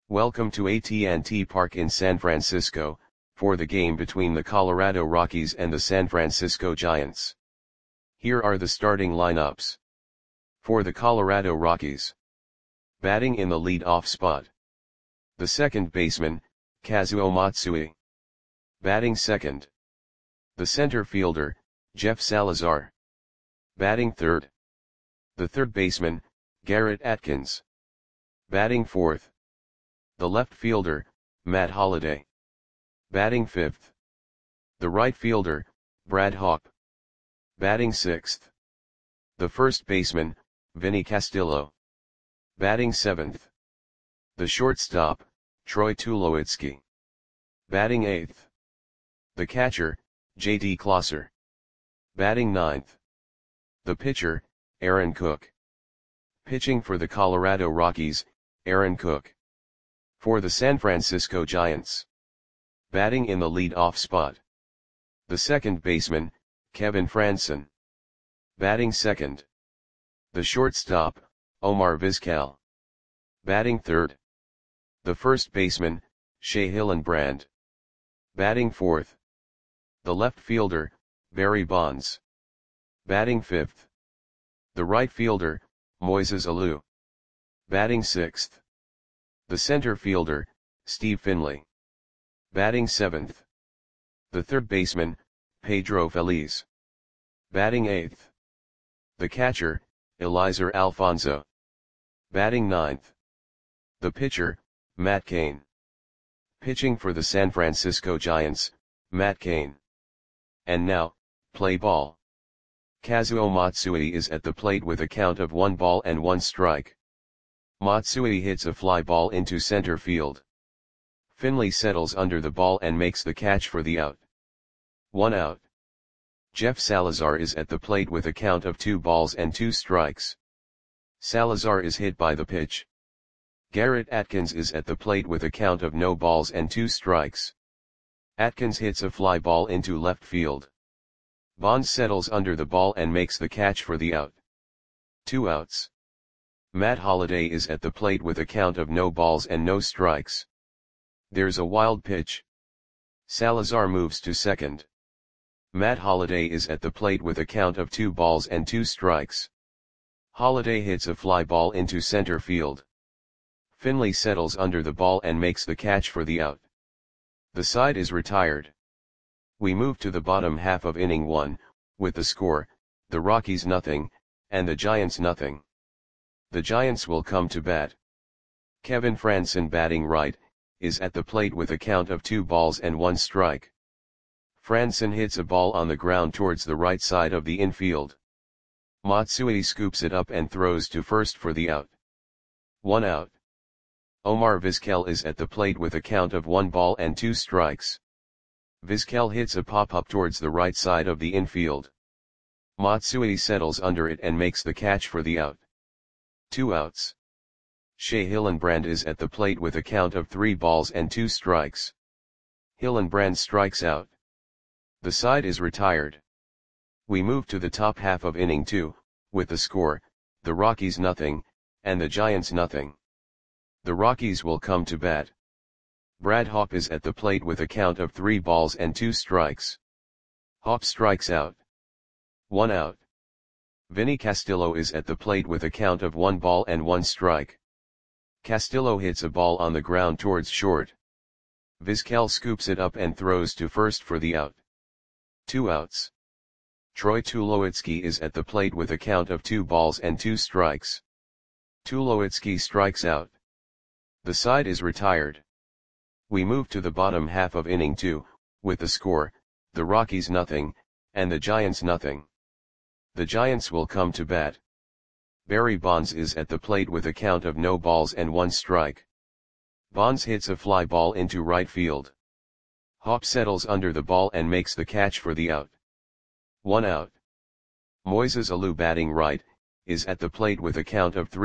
Welcome to AT&T Park in San Francisco, for the game between the Colorado Rockies and the San Francisco Giants. Here are the starting lineups. For the Colorado Rockies. Batting in the lead-off spot. The second baseman, Kazuo Matsui. Batting second. The center fielder, Jeff Salazar. Batting third. The third baseman, Garrett Atkins. Batting fourth. The left fielder, Matt Holliday. Batting fifth. The right fielder, Brad Hawpe. Batting sixth. The first baseman, Vinny Castillo. Batting seventh. The shortstop, Troy Tulowitzki. Batting eighth. The catcher, J.D. Closser. Batting ninth. The pitcher, Aaron Cook. Pitching for the Colorado Rockies, Aaron Cook. For the San Francisco Giants. Batting in the lead-off spot. The second baseman, Kevin Frandsen. Batting second. The shortstop, Omar Vizquel. Batting third. The first baseman, Shea Hillenbrand. Batting fourth. The left fielder, Barry Bonds. Batting fifth. The right fielder, Moises Alou. Batting sixth. The center fielder, Steve Finley. Batting seventh. The third baseman, Pedro Feliz. Batting eighth. The catcher, Eliezer Alfonso. Batting ninth. The pitcher, Matt Cain. Pitching for the San Francisco Giants, Matt Cain. And now, play ball. Kazuo Matsui is at the plate with a count of 1-1 Matsui hits a fly ball into center field. Finley settles under the ball and makes the catch for the out. 1 out. Jeff Salazar is at the plate with a count of 2-2. Salazar is hit by the pitch. Garrett Atkins is at the plate with a count of 0-2. Atkins hits a fly ball into left field. Bonds settles under the ball and makes the catch for the out. 2 outs. Matt Holliday is at the plate with a count of 0-0. There's a wild pitch. Salazar moves to second. Matt Holliday is at the plate with a count of 2-2. Holliday hits a fly ball into center field. Finley settles under the ball and makes the catch for the out. The side is retired. We move to the bottom half of inning 1, with the score, the Rockies 0, and the Giants 0. The Giants will come to bat. Kevin Frandsen, batting right, is at the plate with a count of 2-1. Frandsen hits a ball on the ground towards the right side of the infield. Matsui scoops it up and throws to first for the out. 1 out. Omar Vizquel is at the plate with a count of 1-2. Vizquel hits a pop-up towards the right side of the infield. Matsui settles under it and makes the catch for the out. 2 outs. Shea Hillenbrand is at the plate with a count of 3-2. Hillenbrand strikes out. The side is retired. We move to the top half of inning 2, with the score, the Rockies 0, and the Giants 0. The Rockies will come to bat. Brad Hawpe is at the plate with a count of 3-2. Hawpe strikes out. 1 out. Vinny Castillo is at the plate with a count of 1-1. Castillo hits a ball on the ground towards short. Vizquel scoops it up and throws to first for the out. 2 outs. Troy Tulowitzki is at the plate with a count of 2-2. Tulowitzki strikes out. The side is retired. We move to the bottom half of inning 2, with the score, the Rockies 0, and the Giants 0. The Giants will come to bat. Barry Bonds is at the plate with a count of 0-1. Bonds hits a fly ball into right field. Hawpe settles under the ball and makes the catch for the out. 1 out. Moises Alou, batting right, is at the plate with a count of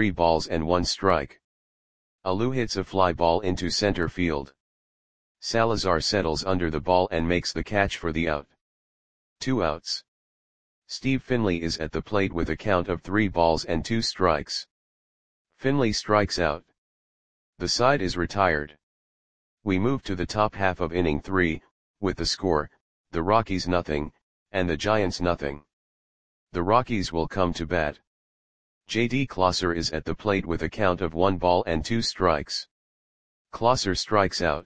3-1. Alou hits a fly ball into center field. Salazar settles under the ball and makes the catch for the out. 2 outs. Steve Finley is at the plate with a count of 3-2. Finley strikes out. The side is retired. We move to the top half of inning 3, with the score, the Rockies nothing, and the Giants nothing. The Rockies will come to bat. J.D. Klosser is at the plate with a count of 1 ball and 2 strikes. Klosser strikes out.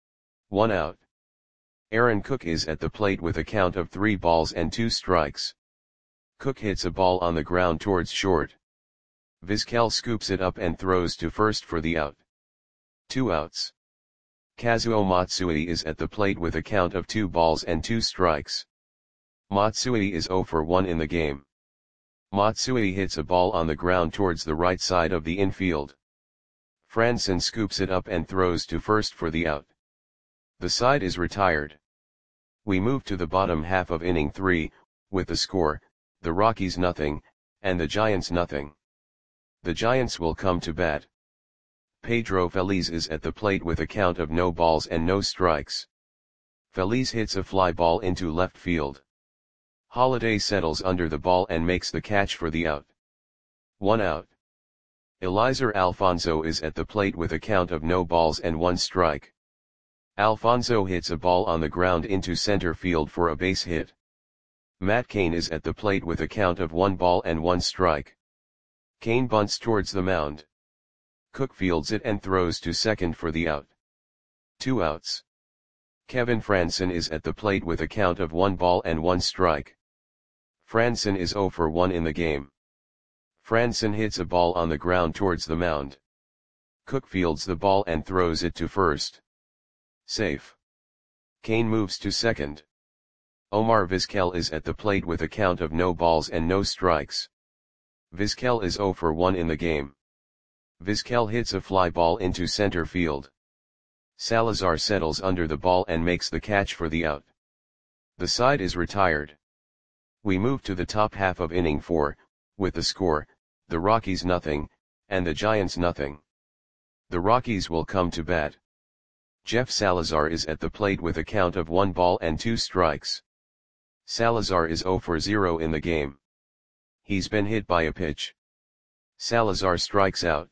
1 out. Aaron Cook is at the plate with a count of 3 balls and 2 strikes. Cook hits a ball on the ground towards short. Vizquel scoops it up and throws to first for the out. 2 outs. Kazuo Matsui is at the plate with a count of 2 balls and 2 strikes. Matsui is 0 for 1 in the game. Matsui hits a ball on the ground towards the right side of the infield. Franson scoops it up and throws to first for the out. The side is retired. We move to the bottom half of inning 3, with the score, the Rockies nothing, and the Giants nothing. The Giants will come to bat. Pedro Feliz is at the plate with a count of no balls and no strikes. Feliz hits a fly ball into left field. Holiday settles under the ball and makes the catch for the out. 1 out. Eliezer Alfonso is at the plate with a count of no balls and 1 strike. Alfonso hits a ball on the ground into center field for a base hit. Matt Cain is at the plate with a count of 1 ball and 1 strike. Cain bunts towards the mound. Cook fields it and throws to second for the out. 2 outs. Kevin Franson is at the plate with a count of 1 ball and 1 strike. Franson is 0 for 1 in the game. Franson hits a ball on the ground towards the mound. Cook fields the ball and throws it to first. Safe. Cain moves to second. Omar Vizquel is at the plate with a count of no balls and no strikes. Vizquel is 0 for 1 in the game. Vizquel hits a fly ball into center field. Salazar settles under the ball and makes the catch for the out. The side is retired. We move to the top half of inning 4, with the score, the Rockies nothing, and the Giants nothing. The Rockies will come to bat. Jeff Salazar is at the plate with a count of 1 ball and 2 strikes. Salazar is 0 for 0 in the game. He's been hit by a pitch. Salazar strikes out.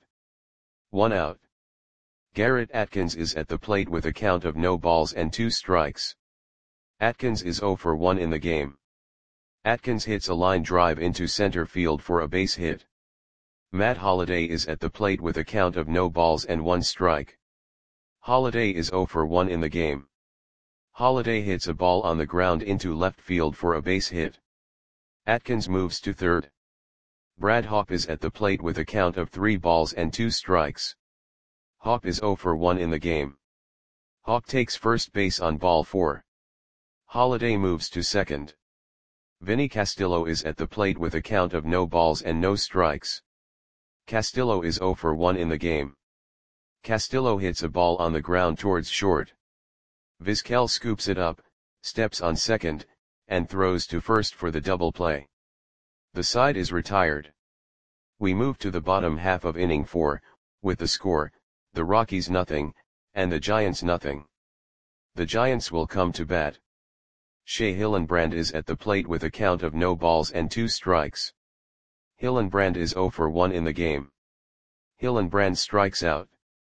1 out. Garrett Atkins is at the plate with a count of no balls and 2 strikes. Atkins is 0 for 1 in the game. Atkins hits a line drive into center field for a base hit. Matt Holliday is at the plate with a count of no balls and 1 strike. Holliday is 0 for 1 in the game. Holliday hits a ball on the ground into left field for a base hit. Atkins moves to third. Brad Hawpe is at the plate with a count of 3 balls and 2 strikes. Hawpe is 0 for 1 in the game. Hawpe takes first base on ball 4. Holliday moves to second. Vinny Castillo is at the plate with a count of no balls and no strikes. Castillo is 0 for 1 in the game. Castillo hits a ball on the ground towards short. Vizquel scoops it up, steps on second, and throws to first for the double play. The side is retired. We move to the bottom half of inning 4, with the score, the Rockies nothing, and the Giants nothing. The Giants will come to bat. Shea Hillenbrand is at the plate with a count of no balls and 2 strikes. Hillenbrand is 0 for 1 in the game. Hillenbrand strikes out.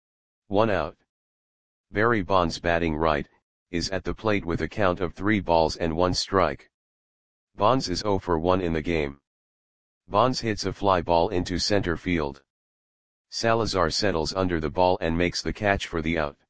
1 out. Barry Bonds, batting right, is at the plate with a count of 3 balls and 1 strike. Bonds is 0 for 1 in the game. Bonds hits a fly ball into center field. Salazar settles under the ball and makes the catch for the out.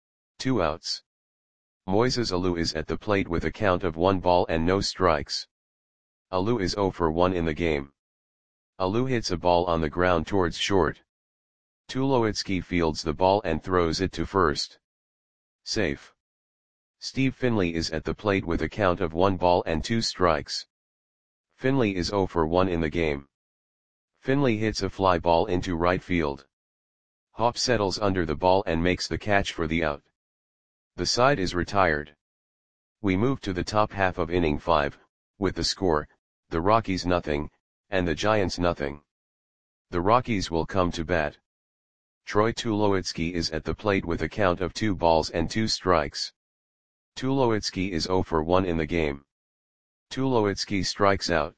2 outs. Moises Alou is at the plate with a count of 1 ball and no strikes. Alou is 0 for 1 in the game. Alou hits a ball on the ground towards short. Tulowitzki fields the ball and throws it to first. Safe. Steve Finley is at the plate with a count of 1 ball and 2 strikes. Finley is 0 for 1 in the game. Finley hits a fly ball into right field. Hawpe settles under the ball and makes the catch for the out. The side is retired. We move to the top half of inning 5, with the score, the Rockies nothing, and the Giants nothing. The Rockies will come to bat. Troy Tulowitzki is at the plate with a count of 2 balls and 2 strikes. Tulowitzki is 0 for 1 in the game. Tulowitzki strikes out.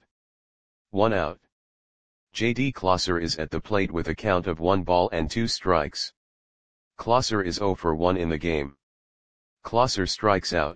1 out. J.D. Klosser is at the plate with a count of 1 ball and 2 strikes. Klosser is 0 for 1 in the game. Klosser strikes out.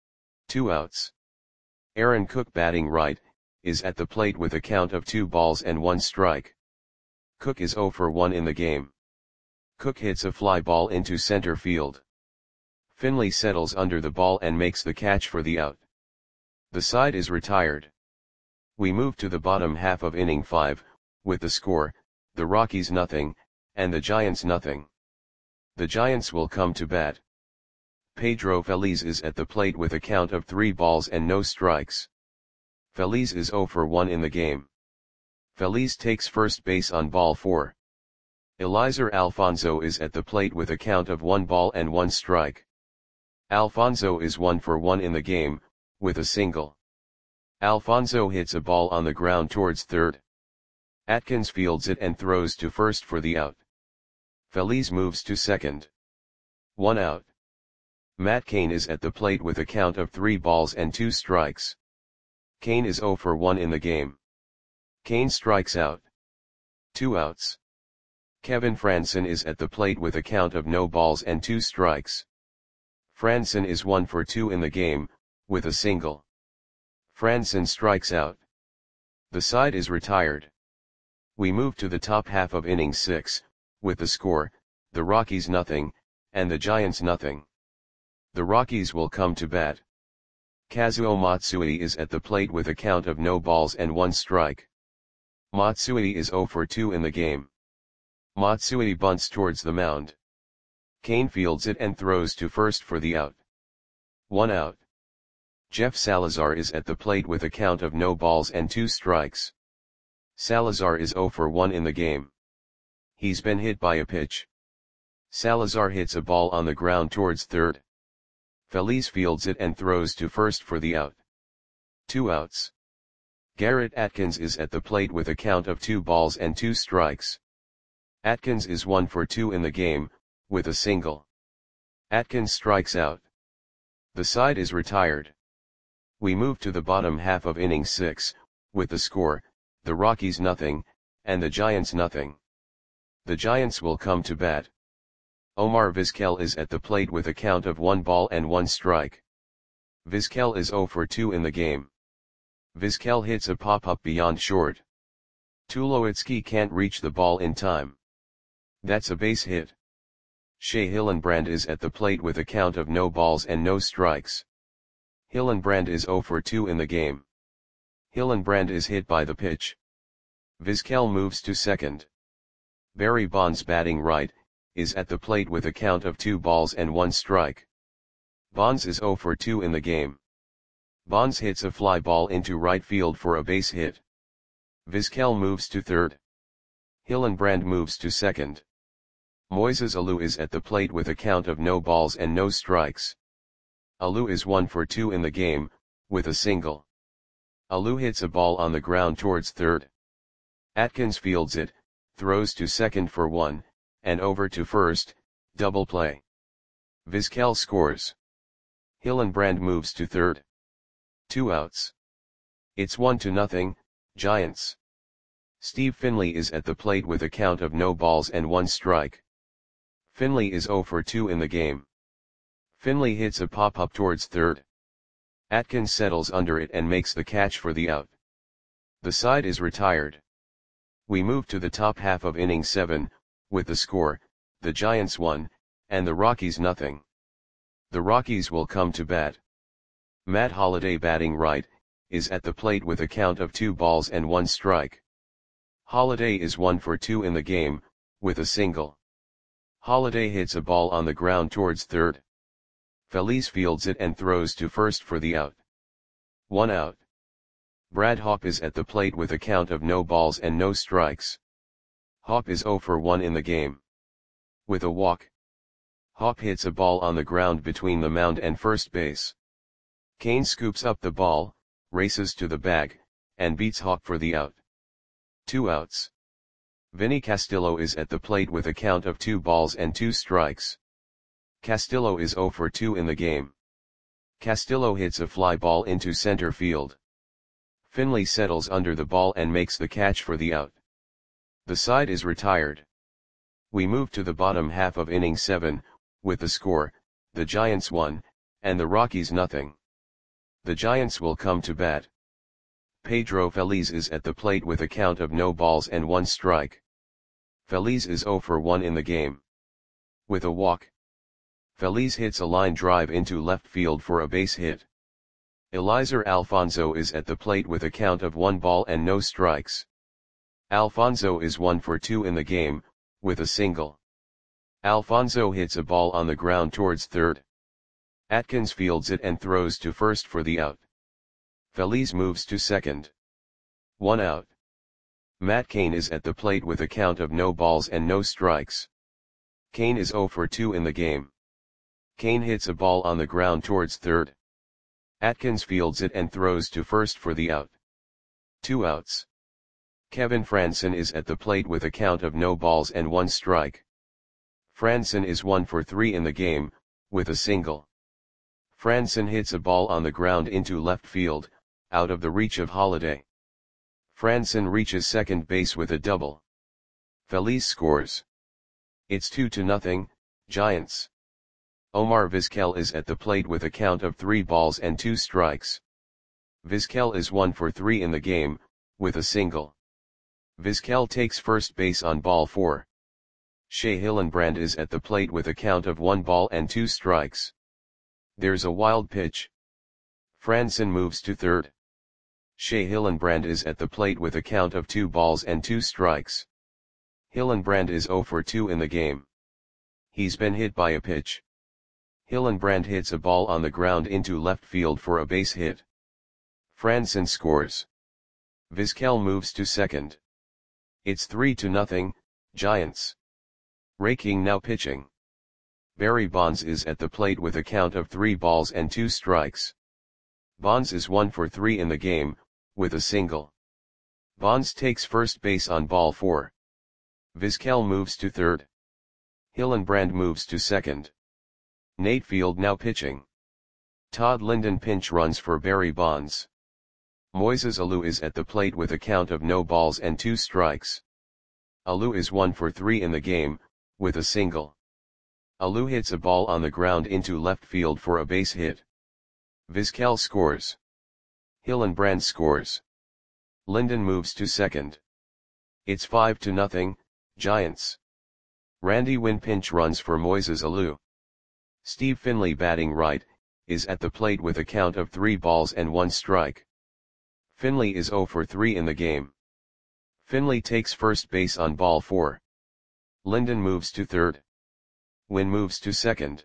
2 outs. Aaron Cook batting right, is at the plate with a count of 2 balls and 1 strike. Cook is 0 for 1 in the game. Cook hits a fly ball into center field. Finley settles under the ball and makes the catch for the out. The side is retired. We move to the bottom half of inning 5, with the score, the Rockies nothing, and the Giants nothing. The Giants will come to bat. Pedro Feliz is at the plate with a count of 3 balls and no strikes. Feliz is 0 for 1 in the game. Feliz takes first base on ball 4. Eliezer Alfonso is at the plate with a count of 1 ball and 1 strike. Alfonso is 1 for 1 in the game, with a single. Alfonso hits a ball on the ground towards third. Atkins fields it and throws to first for the out. Feliz moves to second. 1 out. Matt Cain is at the plate with a count of 3 balls and 2 strikes. Cain is 0 for 1 in the game. Cain strikes out. 2 outs. Kevin Frandsen is at the plate with a count of no balls and 2 strikes. Frandsen is 1 for 2 in the game, with a single. Frandsen strikes out. The side is retired. We move to the top half of inning 6, with the score, the Rockies nothing, and the Giants nothing. The Rockies will come to bat. Kazuo Matsui is at the plate with a count of no balls and 1 strike. Matsui is 0 for 2 in the game. Matsui bunts towards the mound. Cain fields it and throws to first for the out. 1 out. Jeff Salazar is at the plate with a count of no balls and 2 strikes. Salazar is 0 for 1 in the game. He's been hit by a pitch. Salazar hits a ball on the ground towards third. Feliz fields it and throws to first for the out. 2 outs. Garrett Atkins is at the plate with a count of 2 balls and 2 strikes. Atkins is 1 for 2 in the game, with a single. Atkins strikes out. The side is retired. We move to the bottom half of inning 6, with the score, the Rockies nothing, and the Giants nothing. The Giants will come to bat. Omar Vizquel is at the plate with a count of 1 ball and 1 strike. Vizquel is 0 for 2 in the game. Vizquel hits a pop-up beyond short. Tulowitzki can't reach the ball in time. That's a base hit. Shea Hillenbrand is at the plate with a count of no balls and no strikes. Hillenbrand is 0 for 2 in the game. Hillenbrand is hit by the pitch. Vizquel moves to second. Barry Bonds batting right, is at the plate with a count of 2 balls and 1 strike. Bonds is 0 for 2 in the game. Bonds hits a fly ball into right field for a base hit. Vizquel moves to third. Hillenbrand moves to second. Moises Alou is at the plate with a count of no balls and no strikes. Alou is 1 for 2 in the game, with a single. Alou hits a ball on the ground towards third. Atkins fields it, throws to second for 1, and over to first, double play. Vizquel scores. Hillenbrand moves to third. 2 outs. It's 1-0, Giants. Steve Finley is at the plate with a count of no balls and 1 strike. Finley is 0 for 2 in the game. Finley hits a pop-up towards third. Atkins settles under it and makes the catch for the out. The side is retired. We move to the top half of inning 7, with the score, the Giants 1, and the Rockies nothing. The Rockies will come to bat. Matt Holliday batting right, is at the plate with a count of 2 balls and 1 strike. Holliday is 1 for 2 in the game, with a single. Holliday hits a ball on the ground towards third. Feliz fields it and throws to first for the out. 1 out. Brad Hawpe is at the plate with a count of no balls and no strikes. Hawpe is 0 for 1 in the game. With a walk. Hawpe hits a ball on the ground between the mound and first base. Cain scoops up the ball, races to the bag, and beats Hawpe for the out. 2 outs. Vinny Castillo is at the plate with a count of 2 balls and 2 strikes. Castillo is 0 for 2 in the game. Castillo hits a fly ball into center field. Finley settles under the ball and makes the catch for the out. The side is retired. We move to the bottom half of inning 7, with the score, the Giants 1, and the Rockies nothing. The Giants will come to bat. Pedro Feliz is at the plate with a count of no balls and 1 strike. Feliz is 0 for 1 in the game. With a walk, Feliz hits a line drive into left field for a base hit. Eliezer Alfonzo is at the plate with a count of 1 ball and no strikes. Alfonzo is 1 for 2 in the game, with a single. Alfonzo hits a ball on the ground towards third. Atkins fields it and throws to first for the out. Feliz moves to second. 1 out. Matt Cain is at the plate with a count of no balls and no strikes. Cain is 0 for 2 in the game. Cain hits a ball on the ground towards third. Atkins fields it and throws to first for the out. 2 outs. Kevin Frandsen is at the plate with a count of no balls and 1 strike. Frandsen is 1 for 3 in the game, with a single. Frandsen hits a ball on the ground into left field, out of the reach of Holliday. Frandsen reaches second base with a double. Feliz scores. It's 2-0, Giants. Omar Vizquel is at the plate with a count of 3 balls and 2 strikes. Vizquel is 1 for 3 in the game, with a single. Vizquel takes first base on ball 4. Shea Hillenbrand is at the plate with a count of 1 ball and 2 strikes. There's a wild pitch. Frandsen moves to third. Shea Hillenbrand is at the plate with a count of 2 balls and 2 strikes. Hillenbrand is 0 for 2 in the game. He's been hit by a pitch. Hillenbrand hits a ball on the ground into left field for a base hit. Frandsen scores. Vizquel moves to second. It's 3-0, Giants. Ray King now pitching. Barry Bonds is at the plate with a count of 3 balls and 2 strikes. Bonds is 1 for 3 in the game, with a single. Bonds takes first base on ball 4. Vizquel moves to third. Hillenbrand moves to second. Nate Field now pitching. Todd Linden pinch runs for Barry Bonds. Moises Alou is at the plate with a count of no balls and 2 strikes. Alou is 1 for 3 in the game, with a single. Alou hits a ball on the ground into left field for a base hit. Vizquel scores. Hillenbrand scores. Linden moves to second. It's 5-0, Giants. Randy Winn pinch runs for Moises Alou. Steve Finley batting right, is at the plate with a count of 3 balls and 1 strike. Finley is 0 for 3 in the game. Finley takes first base on ball 4. Linden moves to third. Winn moves to second.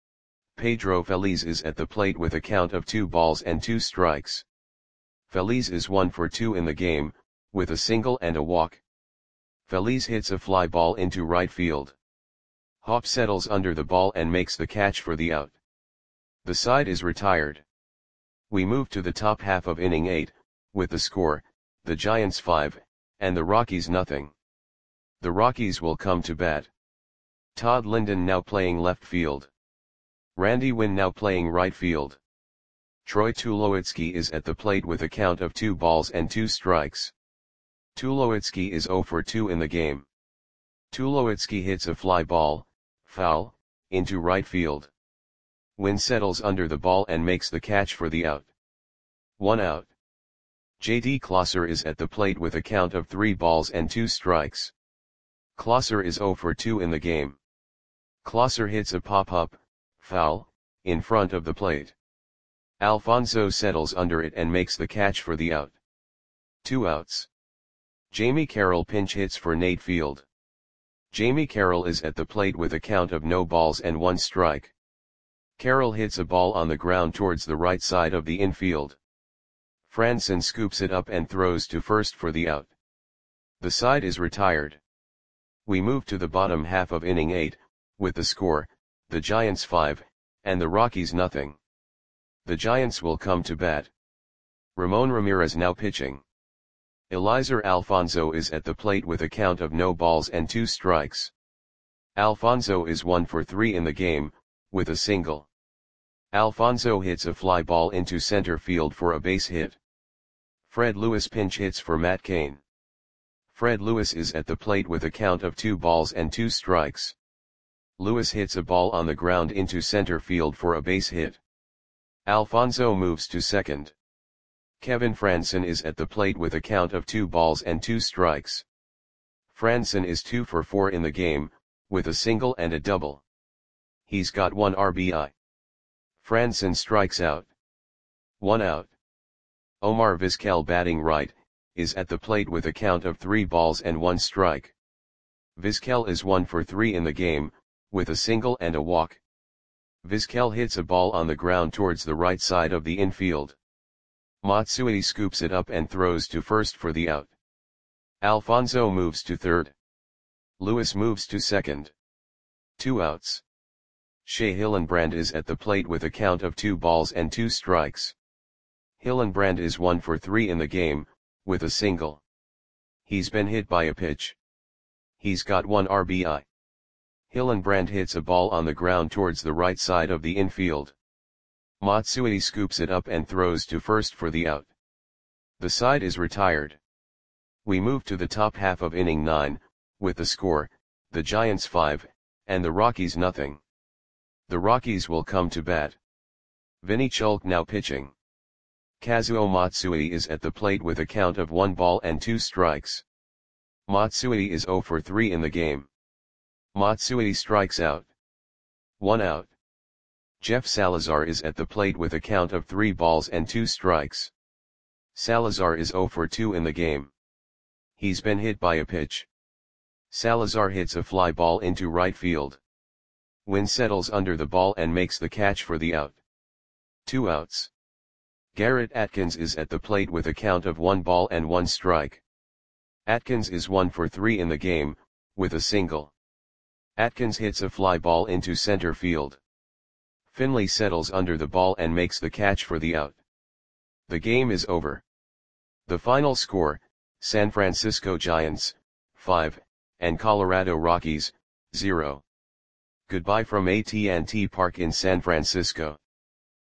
Pedro Feliz is at the plate with a count of 2 balls and 2 strikes. Feliz is 1 for 2 in the game, with a single and a walk. Feliz hits a fly ball into right field. Hop settles under the ball and makes the catch for the out. The side is retired. We move to the top half of inning 8, with the score, the Giants 5, and the Rockies nothing. The Rockies will come to bat. Todd Linden now playing left field. Randy Winn now playing right field. Troy Tulowitzki is at the plate with a count of 2 balls and 2 strikes. Tulowitzki is 0 for 2 in the game. Tulowitzki hits a fly ball, foul, into right field. Winn settles under the ball and makes the catch for the out. 1 out. J.D. Klosser is at the plate with a count of 3 balls and 2 strikes. Klosser is 0 for 2 in the game. Klosser hits a pop-up, foul, in front of the plate. Alfonzo settles under it and makes the catch for the out. 2 outs. Jamie Carroll pinch hits for Nate Field. Jamie Carroll is at the plate with a count of no balls and 1 strike. Carroll hits a ball on the ground towards the right side of the infield. Frandsen scoops it up and throws to first for the out. The side is retired. We move to the bottom half of inning 8, with the score, the Giants 5, and the Rockies nothing. The Giants will come to bat. Ramon Ramirez now pitching. Eliezer Alfonzo is at the plate with a count of no balls and 2 strikes. Alfonzo is 1 for 3 in the game, with a single. Alfonzo hits a fly ball into center field for a base hit. Fred Lewis pinch hits for Matt Cain. Fred Lewis is at the plate with a count of 2 balls and 2 strikes. Lewis hits a ball on the ground into center field for a base hit. Alfonso moves to second. Kevin Frandsen is at the plate with a count of 2 balls and 2 strikes. Frandsen is 2 for 4 in the game, with a single and a double. He's got 1 RBI. Frandsen strikes out. 1 out. Omar Vizquel, batting right, is at the plate with a count of 3 balls and 1 strike. Vizquel is 1 for 3 in the game, with a single and a walk. Vizquel hits a ball on the ground towards the right side of the infield. Matsui scoops it up and throws to first for the out. Alfonso moves to third. Lewis moves to second. 2 outs. Shea Hillenbrand is at the plate with a count of 2 balls and 2 strikes. Hillenbrand is 1 for 3 in the game, with a single. He's been hit by a pitch. He's got 1 RBI. Hillenbrand hits a ball on the ground towards the right side of the infield. Matsui scoops it up and throws to first for the out. The side is retired. We move to the top half of inning 9, with the score, the Giants 5, and the Rockies nothing. The Rockies will come to bat. Vinny Chulk now pitching. Kazuo Matsui is at the plate with a count of 1 ball and 2 strikes. Matsui is 0 for 3 in the game. Matsui strikes out. 1 out. Jeff Salazar is at the plate with a count of 3 balls and 2 strikes. Salazar is 0 for 2 in the game. He's been hit by a pitch. Salazar hits a fly ball into right field. Wynn settles under the ball and makes the catch for the out. 2 outs. Garrett Atkins is at the plate with a count of 1 ball and 1 strike. Atkins is 1 for 3 in the game, with a single. Atkins hits a fly ball into center field. Finley settles under the ball and makes the catch for the out. The game is over. The final score, San Francisco Giants, 5, and Colorado Rockies, 0. Goodbye from AT&T Park in San Francisco.